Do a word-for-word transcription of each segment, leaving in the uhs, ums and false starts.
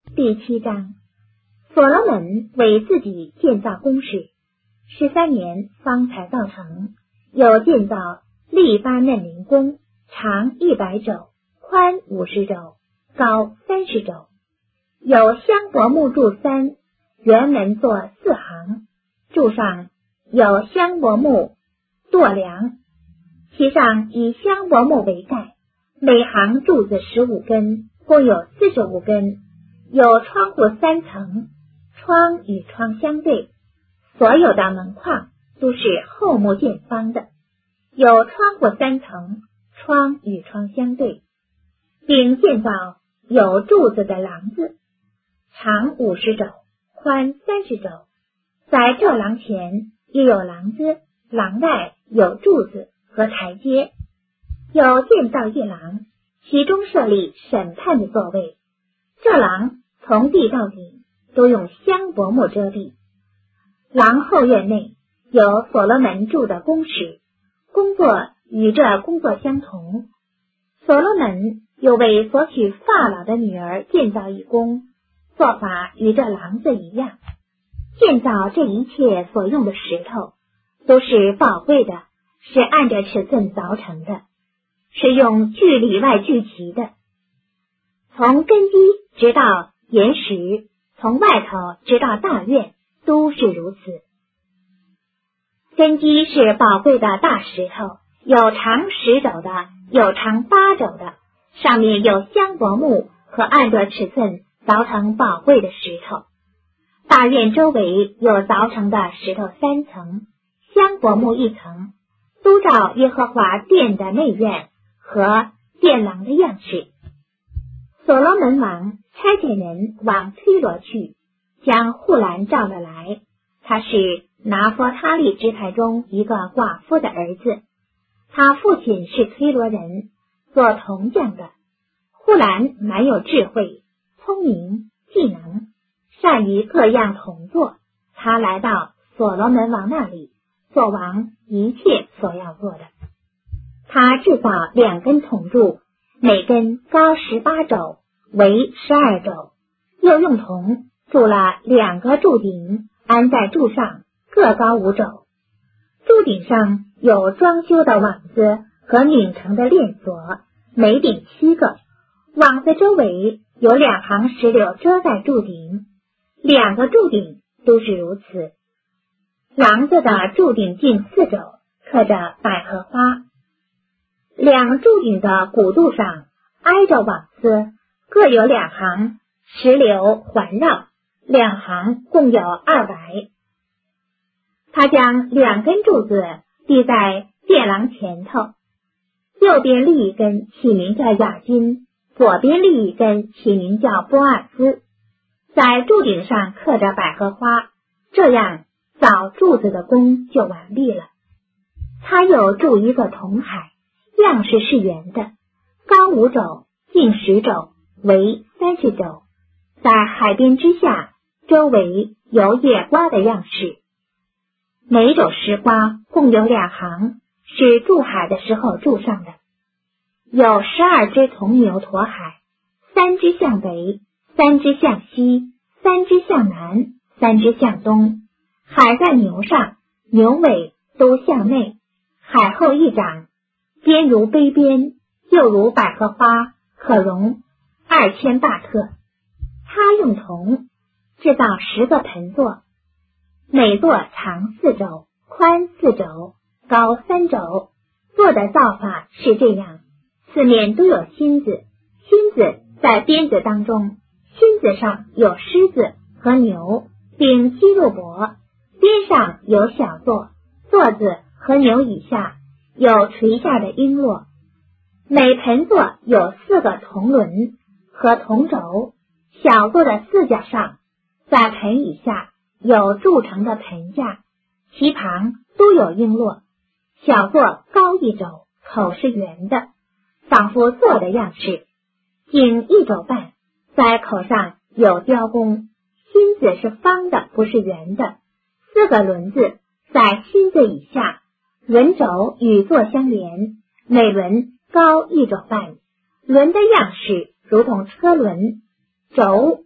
第七章，所罗门为自己建造宫室，十三年方才造成。有建造利巴嫩林宫，长一百肘，宽五十肘，高三十肘。有香柏木柱三，圆门座四行，柱上有香柏木垛梁，其上以香柏木为盖，每行柱子十五根，共有四十五根。有窗户三层，窗与窗相对，所有的门框都是厚木见方的。有窗户三层，窗与窗相对，并建造有柱子的廊子，长五十肘，宽三十肘。在这廊前也有廊子，廊外有柱子和台阶。有建造一廊，其中设立审判的座位。这廊从地到顶都用香柏木遮蔽。廊后院内有所罗门住的宫室，工作与这工作相同。所罗门又为所娶法老的女儿建造一宫，做法与这廊子一样。建造这一切所用的石头都是宝贵的，是按着尺寸凿成的，是用锯里外锯齐的，从根基直到岩石，从外头直到大院，都是如此。根基是宝贵的大石头，有长十肘的，有长八肘的，上面有香柏木和按着尺寸凿成宝贵的石头。大院周围有凿成的石头三层，香柏木一层，都照耶和华殿的内院和殿廊的样式。所罗门王差遣人往推罗去，将户兰召了来。他是拿弗他利支派中一个寡妇的儿子，他父亲是推罗人，做铜匠的。户兰蛮有智慧，聪明，技能，善于各样铜作。他来到所罗门王那里，做王一切所要做的。他制造两根铜柱，每根高十八肘，为十二肘，又用铜铸了两个柱顶，安在柱上，各高五肘。柱顶上有装修的网子和拧成的链锁，每顶七个。网子周围有两行石榴遮在柱顶，两个柱顶都是如此。廊子的柱顶径四肘，刻着百合花。两柱顶的骨柱上挨着网子，各有两行石榴环绕，两行共有二百。他将两根柱子立在殿廊前头，右边立一根，起名叫雅金；左边立一根，起名叫波阿斯。在柱顶上刻着百合花，这样造柱子的工就完毕了。他又筑一个铜海，样式是圆的，高五肘，径十肘，为三十肘。在海边之下，周围有野瓜的样式。每种石瓜共有两行，是筑海的时候筑上的。有十二只铜牛驮海，三只向北，三只向西，三只向南，三只向东。海在牛上，牛尾都向内，海后一掌，边如杯边，又如百合花，可容二千巴特。他用铜制造十个盆座，每座长四肘，宽四肘，高三肘。座的造法是这样：四面都有心子，心子在鞭子当中，心子上有狮子和牛，并基路伯，边上有小座，座子和牛以下有垂下的璎珞。每盆座有四个铜轮和铜轴，小座的四角上，在盆以下有铸成的盆架，其旁都有璎珞。小座高一肘，口是圆的，仿佛座的样式，径一肘半，在口上有雕工。心子是方的，不是圆的。四个轮子在心子以下，轮轴与座相连，每轮高一肘半。轮的样式如同车轮，轴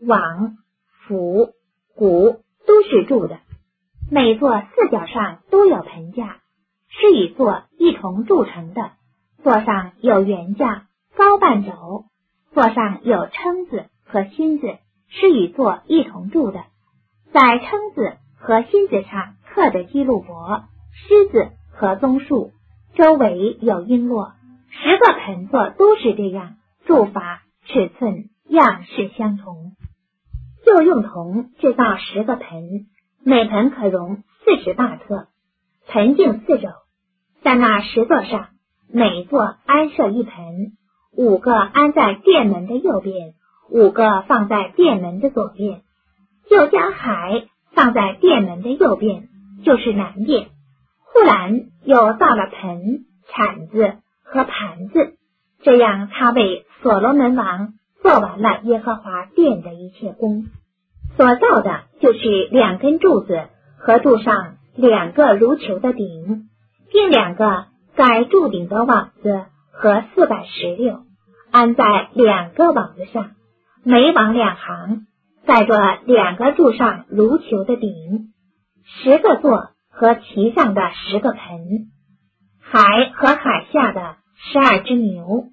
网、釜、鼓都是铸的，每座四角上都有盆架，是以座一同铸成的，座上有圆架，高半肘，座上有蛏子和心子，是以座一同铸的，在蛏子和心子上刻着基路伯、狮子和棕树，周围有璎珞。十个盆座都是这样，铸法、尺寸、样式相同。又用铜制造十个盆，每盆可容四十八特，盆径四肘，在那十座上，每座安设一盆，五个安在殿门的右边，五个放在殿门的左边，又将海放在殿门的右边，就是南边。护栏又造了盆、铲子和盘子，这样他为所罗门王做完了耶和华殿的一切工。所造的就是两根柱子和柱上两个如球的顶，并两个盖柱顶的网子和四百石榴，安在两个网子上，每网两行，盖着两个柱上如球的顶，十个座和其上的十个盆，海和海下的十二只牛。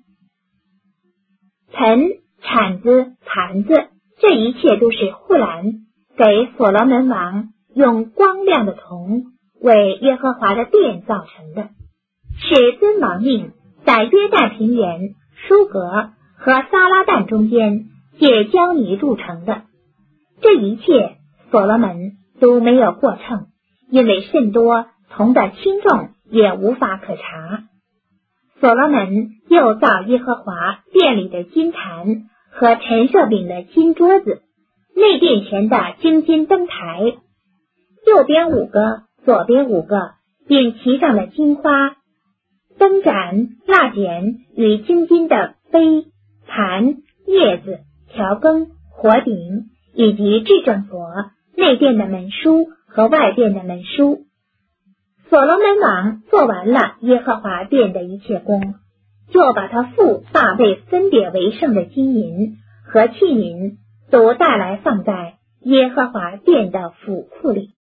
盆、铲子、盘子，这一切都是护栏给所罗门王用光亮的铜为耶和华的殿造成的，是尊王命在约旦平原、舒格和撒拉旦中间借胶泥铸成的。这一切所罗门都没有过秤，因为甚多，铜的轻重也无法可查。所罗门又造耶和华殿里的金坛和陈设饼的金桌子，内殿前的金金灯台，右边五个，左边五个，并其上的金花、灯盏、蜡剪与金金的杯、盘、叶子、调羹、火鼎，以及至圣所、内殿的门书和外殿的门书。所罗门王做完了耶和华殿的一切工，就把他父大卫分别为圣的金银和器皿都带来放在耶和华殿的府库里。